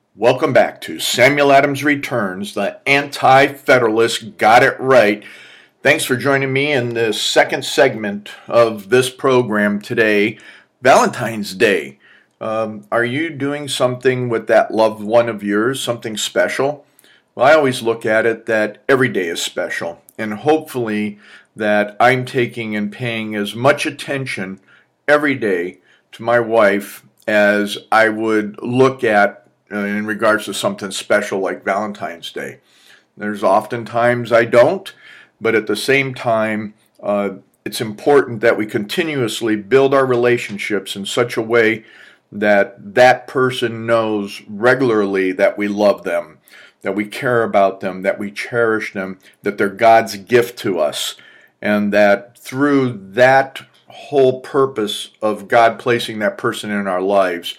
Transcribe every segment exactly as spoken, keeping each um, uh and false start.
Welcome back to Samuel Adams Returns. The Anti-Federalist got it right. Thanks for joining me in the second segment of this program today, Valentine's Day. Um, are you doing something with that loved one of yours, something special? Well, I always look at it that every day is special, and hopefully that I'm taking and paying as much attention every day to my wife as I would look at uh, in regards to something special like Valentine's Day. There's often times I don't, but at the same time, uh, it's important that we continuously build our relationships in such a way that that person knows regularly that we love them, that we care about them, that we cherish them, that they're God's gift to us, and that through that whole purpose of God placing that person in our lives,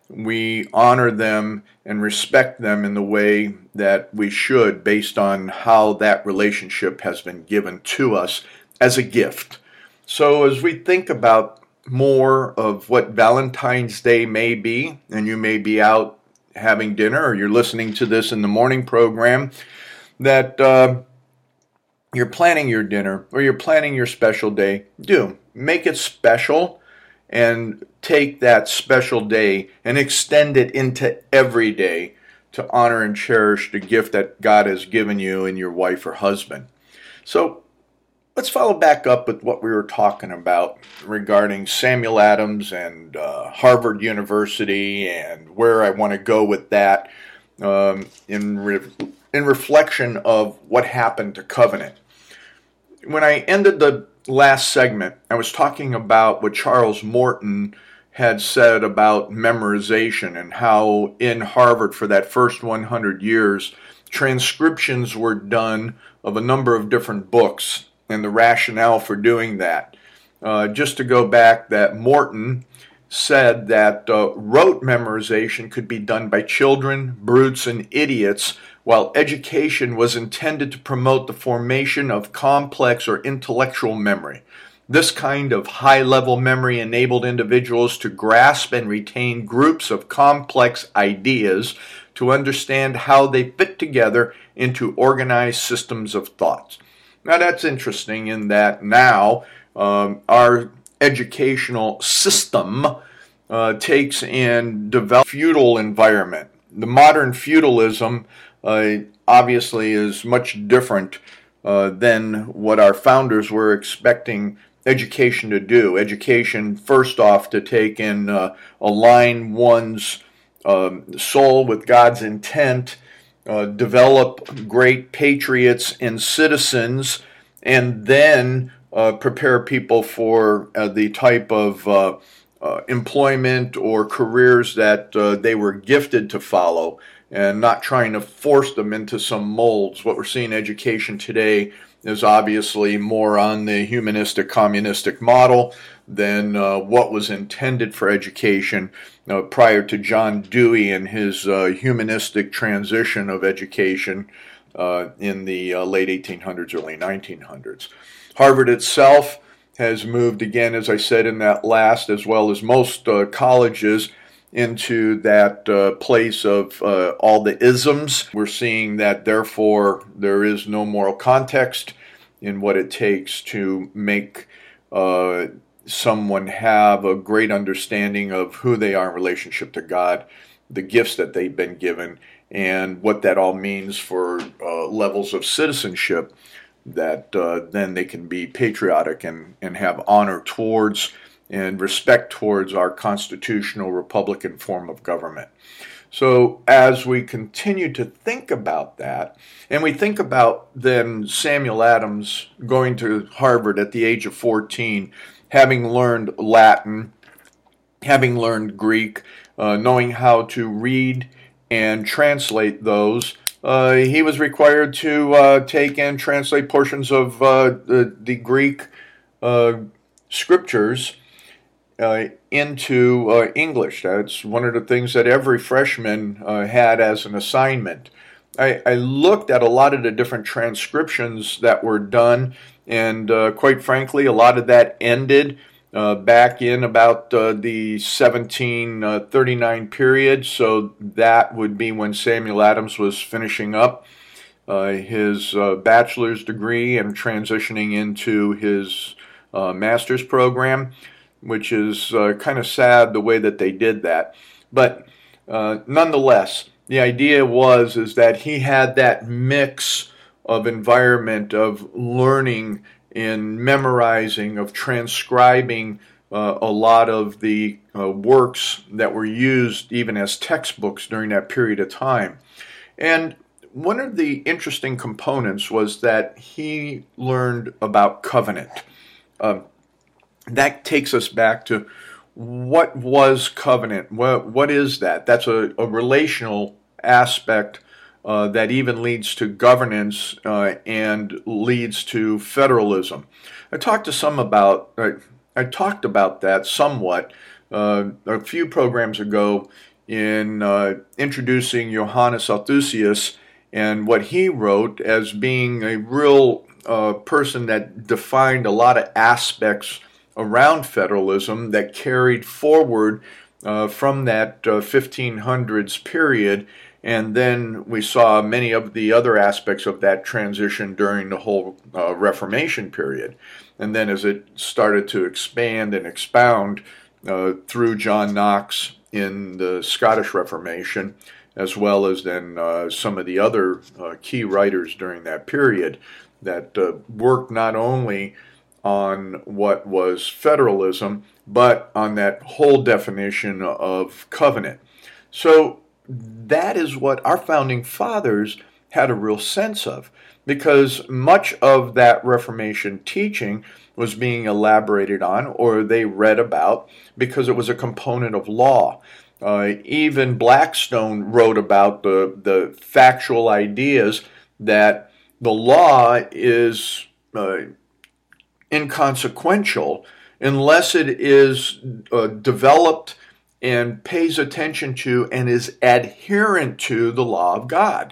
we honor them and respect them in the way that we should based on how that relationship has been given to us as a gift. So as we think about more of what Valentine's Day may be, and you may be out having dinner or you're listening to this in the morning program, that uh, you're planning your dinner or you're planning your special day, do make it special and take that special day and extend it into every day to honor and cherish the gift that God has given you in your wife or husband. So let's follow back up with what we were talking about regarding Samuel Adams and uh, Harvard University and where I want to go with that um, in, re- in reflection of what happened to Covenant. When I ended the last segment, I was talking about what Charles Morton had said about memorization and how in Harvard for that first one hundred years, transcriptions were done of a number of different books and the rationale for doing that. Uh, just to go back, that Morton said that uh, rote memorization could be done by children, brutes, and idiots, while education was intended to promote the formation of complex or intellectual memory. This kind of high-level memory enabled individuals to grasp and retain groups of complex ideas, to understand how they fit together into organized systems of thought. Now that's interesting in that now um, our educational system uh, takes and develops a feudal environment. The modern feudalism uh, obviously is much different uh, than what our founders were expecting education to do. Education, first off, to take and uh, align one's um, soul with God's intent, uh, develop great patriots and citizens, and then uh, prepare people for uh, the type of uh, uh, employment or careers that uh, they were gifted to follow, and not trying to force them into some molds. What we're seeing in education today is obviously more on the humanistic, communistic model than uh, what was intended for education uh, prior to John Dewey and his uh, humanistic transition of education uh, in the uh, late eighteen hundreds, early nineteen hundreds. Harvard itself has moved again, as I said in that last, as well as most uh, colleges, into that uh, place of uh, all the isms. We're seeing that, therefore, there is no moral context in what it takes to make uh, someone have a great understanding of who they are in relationship to God, the gifts that they've been given, and what that all means for uh, levels of citizenship, that uh, then they can be patriotic and, and have honor towards and respect towards our constitutional Republican form of government. So as we continue to think about that, and we think about then Samuel Adams going to Harvard at the age of fourteen, having learned Latin, having learned Greek, uh, knowing how to read and translate those, uh, he was required to uh, take and translate portions of uh, the, the Greek uh, scriptures Uh, into uh, English. That's one of the things that every freshman uh, had as an assignment. I, I looked at a lot of the different transcriptions that were done, and uh, quite frankly, a lot of that ended uh, back in about uh, the seventeen thirty-nine period. So that would be when Samuel Adams was finishing up uh, his uh, bachelor's degree and transitioning into his uh, master's program, which is uh, kind of sad the way that they did that. But uh, nonetheless, the idea was is that he had that mix of environment of learning and memorizing, of transcribing uh, a lot of the uh, works that were used even as textbooks during that period of time. And one of the interesting components was that he learned about covenant. Uh, that takes us back to what was covenant? What, what is that? That's a, a relational aspect uh, that even leads to governance uh, and leads to federalism. I talked to some about, uh, I talked about that somewhat uh, a few programs ago in uh, introducing Johannes Althusius and what he wrote as being a real uh, person that defined a lot of aspects around federalism that carried forward uh, from that uh, fifteen hundreds period, and then we saw many of the other aspects of that transition during the whole uh, Reformation period. And then as it started to expand and expound uh, through John Knox in the Scottish Reformation, as well as then uh, some of the other uh, key writers during that period that uh, worked not only on what was federalism, but on that whole definition of covenant. So that is what our founding fathers had a real sense of, because much of that Reformation teaching was being elaborated on, or they read about, because it was a component of law. Uh, even Blackstone wrote about the, the factual ideas that the law is uh, inconsequential unless it is uh, developed and pays attention to and is adherent to the law of God.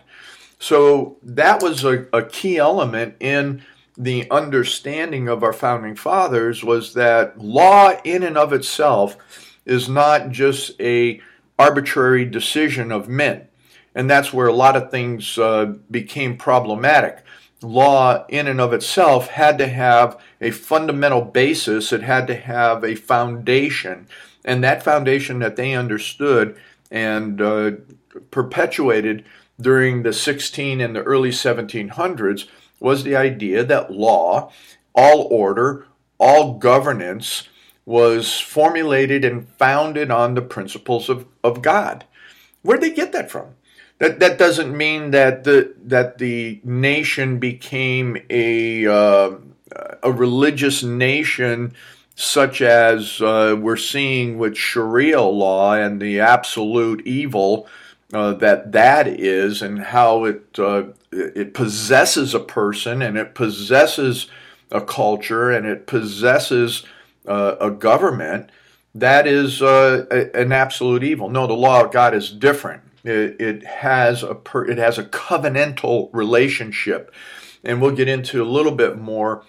So that was a, a key element in the understanding of our founding fathers, was that law in and of itself is not just a arbitrary decision of men. And that's where a lot of things uh, became problematic. Law in and of itself had to have a fundamental basis. It had to have a foundation. And that foundation that they understood and uh, perpetuated during the sixteen and the early seventeen hundreds was the idea that law, all order, all governance was formulated and founded on the principles of, of God. Where'd they get that from? That that doesn't mean that the that the nation became a uh, a religious nation, such as uh, we're seeing with Sharia law and the absolute evil uh, that that is, and how it uh, it possesses a person, and it possesses a culture, and it possesses uh, a government. That is uh, a, an absolute evil. No, the law of God is different. It, it has a per, it has a covenantal relationship, and we'll get into a little bit more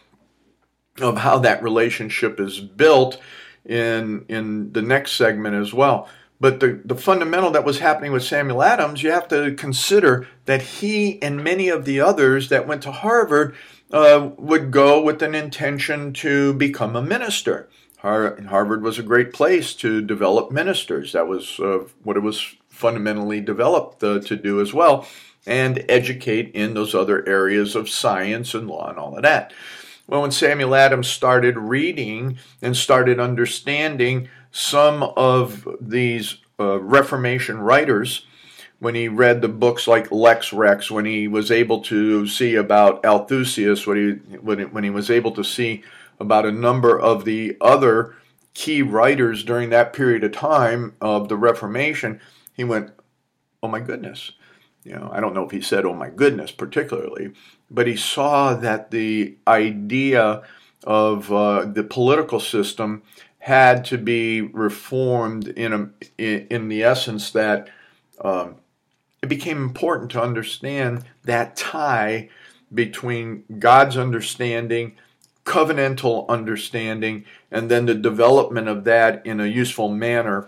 of how that relationship is built in in the next segment as well. But the, the fundamental that was happening with Samuel Adams, you have to consider that he and many of the others that went to Harvard uh, would go with an intention to become a minister. Har- Harvard was a great place to develop ministers. That was uh, what it was fundamentally developed uh, to do as well, and educate in those other areas of science and law and all of that. Well, when Samuel Adams started reading and started understanding some of these uh, Reformation writers, when he read the books like Lex Rex, when he was able to see about Althusius, when he, when, he, when he was able to see about a number of the other key writers during that period of time of the Reformation, he went, oh my goodness. You know, I don't know if he said, oh my goodness, particularly, but he saw that the idea of uh, the political system had to be reformed in, a, in, in the essence that um, it became important to understand that tie between God's understanding covenantal understanding, and then the development of that in a useful manner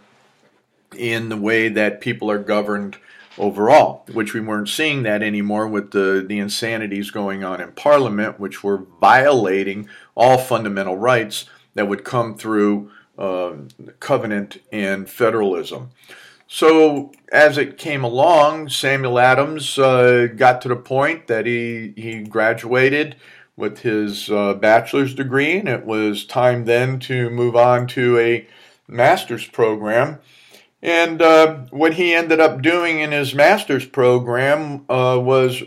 in the way that people are governed overall, which we weren't seeing that anymore with the, the insanities going on in Parliament, which were violating all fundamental rights that would come through uh, covenant and federalism. So as it came along, Samuel Adams uh, got to the point that he, he graduated with his uh, bachelor's degree, and it was time then to move on to a master's program. And uh, what he ended up doing in his master's program uh, was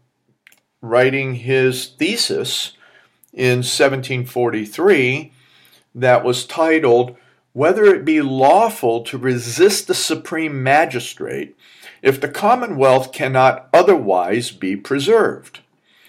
writing his thesis in seventeen forty-three that was titled, "Whether it be lawful to resist the supreme magistrate if the commonwealth cannot otherwise be preserved."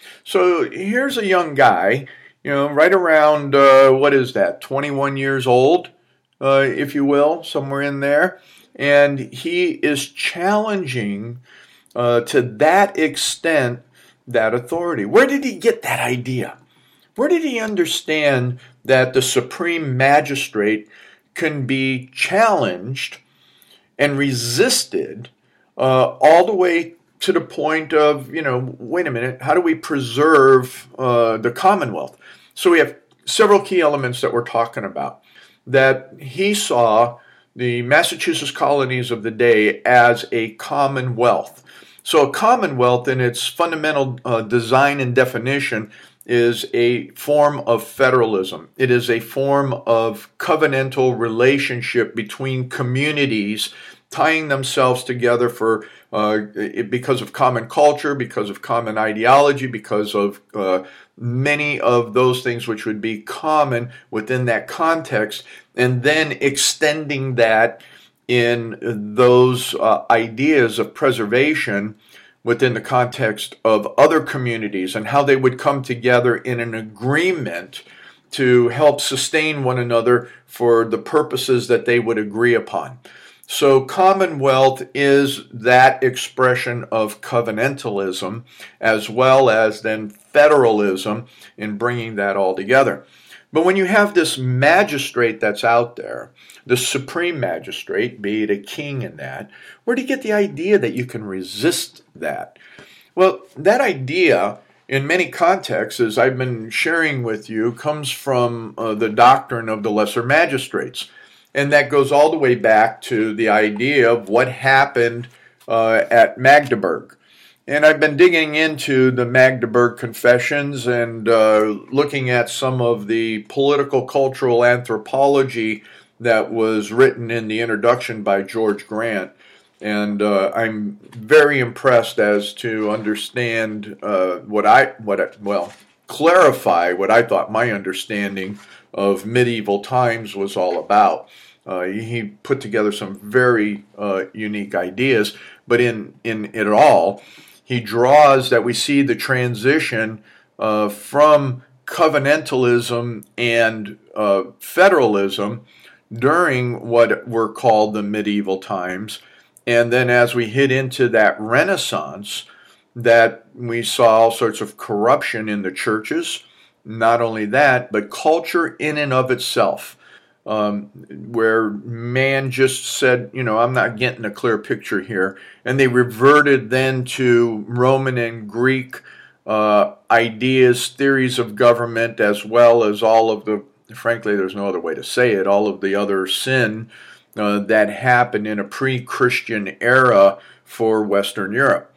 So here's a young guy, you know, right around, uh, what is that, twenty-one years old, uh, if you will, somewhere in there. And he is challenging uh, to that extent that authority. Where did he get that idea? Where did he understand that the supreme magistrate can be challenged and resisted uh, all the way to the point of, you know, wait a minute, how do we preserve uh, the Commonwealth? So we have several key elements that we're talking about. That he saw the Massachusetts colonies of the day as a commonwealth. So a commonwealth in its fundamental uh, design and definition is a form of federalism. It is a form of covenantal relationship between communities tying themselves together for uh, because of common culture, because of common ideology, because of uh, many of those things which would be common within that context, and then extending that in those uh, ideas of preservation within the context of other communities and how they would come together in an agreement to help sustain one another for the purposes that they would agree upon. So commonwealth is that expression of covenantalism as well as then federalism in bringing that all together. But when you have this magistrate that's out there, the supreme magistrate, be it a king in that, where do you get the idea that you can resist that? Well, that idea in many contexts, as I've been sharing with you, comes from uh, the doctrine of the lesser magistrates. And that goes all the way back to the idea of what happened uh, at Magdeburg. And I've been digging into the Magdeburg Confessions and uh, looking at some of the political cultural anthropology that was written in the introduction by George Grant. And uh, I'm very impressed as to understand uh, what I, what I, well, clarify what I thought my understanding of medieval times was all about. Uh, he put together some very uh, unique ideas, but in, in it all, he draws that we see the transition uh, from covenantalism and uh, federalism during what were called the medieval times. And then as we hit into that Renaissance, that we saw all sorts of corruption in the churches. Not only that, but culture in and of itself, um, where man just said, you know, I'm not getting a clear picture here. And they reverted then to Roman and Greek uh, ideas, theories of government, as well as all of the, frankly, there's no other way to say it, all of the other sin uh, that happened in a pre-Christian era for Western Europe.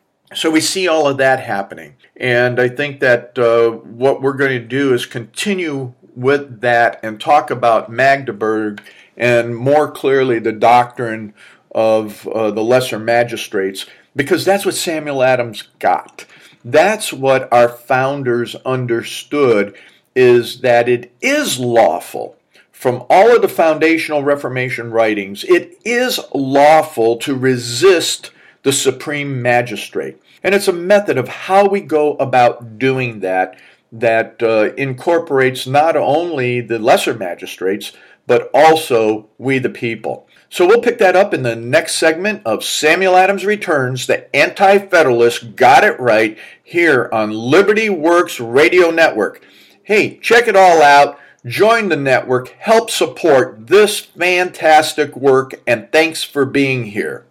So we see all of that happening. And I think that uh, what we're going to do is continue with that and talk about Magdeburg and more clearly the doctrine of uh, the lesser magistrates, because that's what Samuel Adams got. That's what our founders understood, is that it is lawful. From all of the foundational Reformation writings, it is lawful to resist the supreme magistrate. And it's a method of how we go about doing that that uh, incorporates not only the lesser magistrates, but also we the people. So we'll pick that up in the next segment of Samuel Adams Returns. The Anti-Federalists Got It Right here on Liberty Works Radio Network. Hey, check it all out. Join the network. Help support this fantastic work. And thanks for being here.